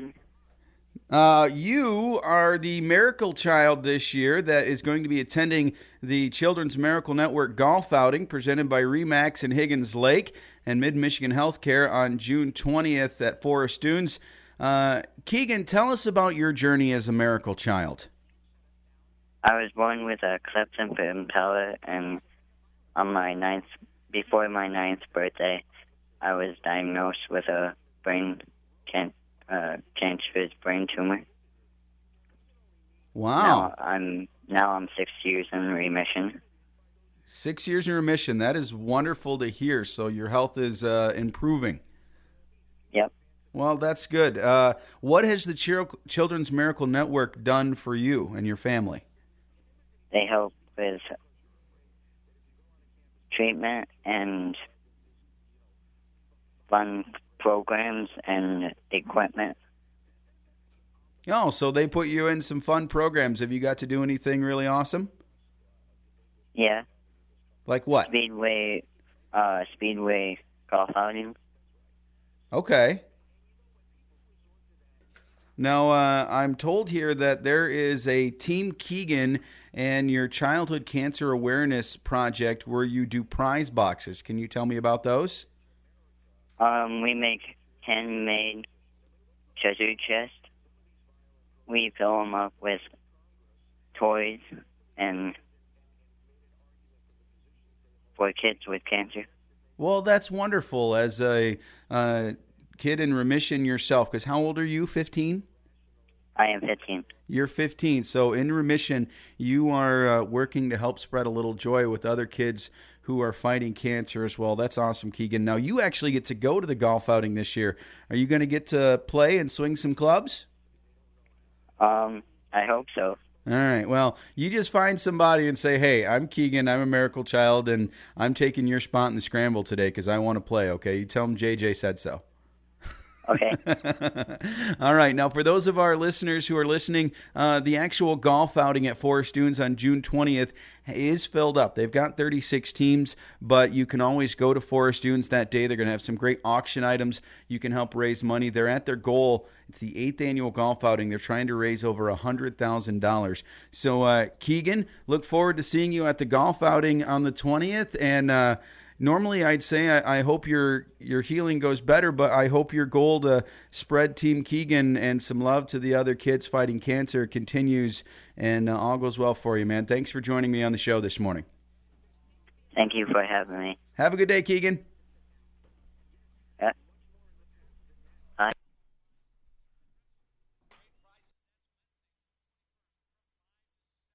ahead. You are the miracle child this year that is going to be attending the Children's Miracle Network golf outing presented by RE/MAX and Higgins Lake and Mid-Michigan Healthcare on June 20th at Forest Dunes. Keegan, tell us about your journey as a miracle child. I was born with a cleft lip impella, and before my ninth birthday, I was diagnosed with a cancerous brain tumor. Wow. Now I'm 6 years in remission. 6 years in remission. That is wonderful to hear. So your health is improving. Yep. Well, that's good. What has the Children's Miracle Network done for you and your family? They help with treatment and fun programs and equipment. Oh, so they put you in some fun programs. Have you got to do anything really awesome? Yeah. Like what? Speedway golf outing. Okay. Now, I'm told here that there is a Team Keegan and your Childhood Cancer Awareness Project where you do prize boxes. Can you tell me about those? We make handmade treasure chests. We fill them up with toys and for kids with cancer. Well, that's wonderful as a kid in remission yourself, because how old are you, 15? I am 15. You're 15, so in remission, you are working to help spread a little joy with other kids who are fighting cancer as well. That's awesome, Keegan. Now, you actually get to go to the golf outing this year. Are you going to get to play and swing some clubs? I hope so. All right, well, you just find somebody and say, hey, I'm Keegan, I'm a miracle child, and I'm taking your spot in the scramble today because I want to play, okay? You tell them JJ said so. Okay. All right. Now, for those of our listeners who are listening, the actual golf outing at Forest Dunes on June 20th is filled up. They've got 36 teams, but you can always go to Forest Dunes that day. They're going to have some great auction items. You can help raise money. They're at their goal. It's the 8th annual golf outing. They're trying to raise over $100,000. So, Keegan, look forward to seeing you at the golf outing on the 20th. And normally, I'd say I hope your healing goes better, but I hope your goal to spread Team Keegan and some love to the other kids fighting cancer continues, and all goes well for you, man. Thanks for joining me on the show this morning. Thank you for having me. Have a good day, Keegan.